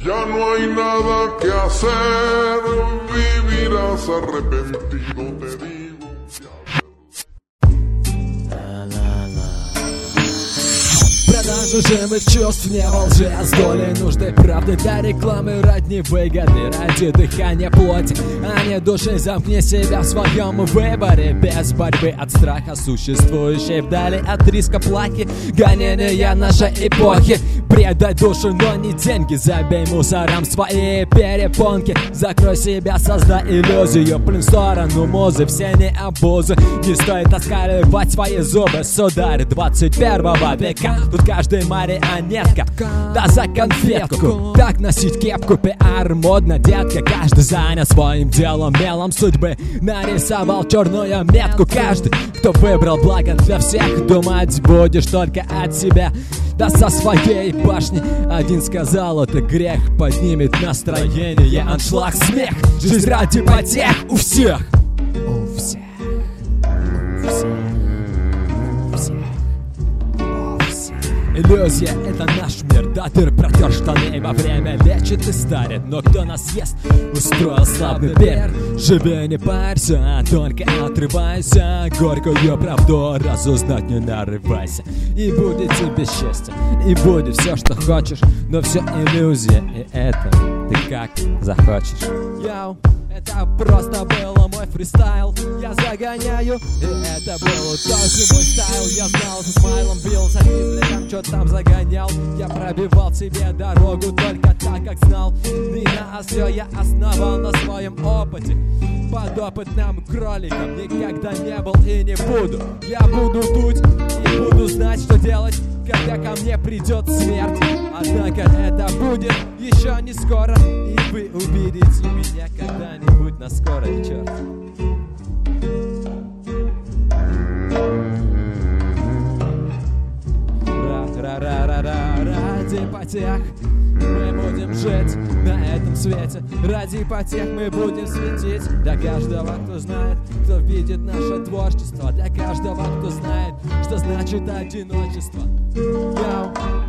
Ya no hay nada que hacer, vivirás arrepentido, te digo. Продажу живых чувств не во лжи, а с долей нужды правды для рекламы родни выгоды. Ради дыхания плоти, а не души. Замкни себя в своем выборе без борьбы от страха, существующей вдали от риска плахи. Гонения нашей эпохи. Предай душу, но не деньги. Забей мусором свои перепонки. Закрой себя, создай иллюзию. Плюнь в сторону музы, все не обузы. Не стоит оскаливать свои зубы. Сударь 21 века. Тут каждый марионетка, да за конфетку. Так носить кепку, пиар модно, детка. Каждый занят своим делом, мелом судьбы нарисовал черную метку. Каждый, кто выбрал благо для всех, думать будешь только от себя, да со своей башни. Один сказал, это грех, поднимет настроение, аншлаг, смех. Жизнь ради потех у всех. У всех. У всех. Иллюзия — это наш мир, до дыр протер штаны. Во время лечит и старит, но кто нас съест? Устроил славный пир. Живи, не парься, только отрывайся. Горькую правду разузнать не нарывайся. И будет тебе счастье, и будет все, что хочешь. Но все иллюзия, и это ты как захочешь. Йоу, это просто было мой фристайл. Я загоняю, и это был тоже мой стайл. Я знал, со смайлом бился, Библием, что там загонял. Я пробивал себе дорогу только так, как знал. И на все я основал на своем опыте. Подопытным кроликом никогда не был и не буду. Я буду дуть и буду знать, что делать, когда ко мне придет смерть. Однако это будет еще не скоро, и вы увидите меня когда-нибудь на скорой, черт. Ради потех мы будем жить на этом свете. Ради потех мы будем светить. Для каждого, кто знает, кто видит наше творчество. Для каждого, кто знает, что значит одиночество. Йоу.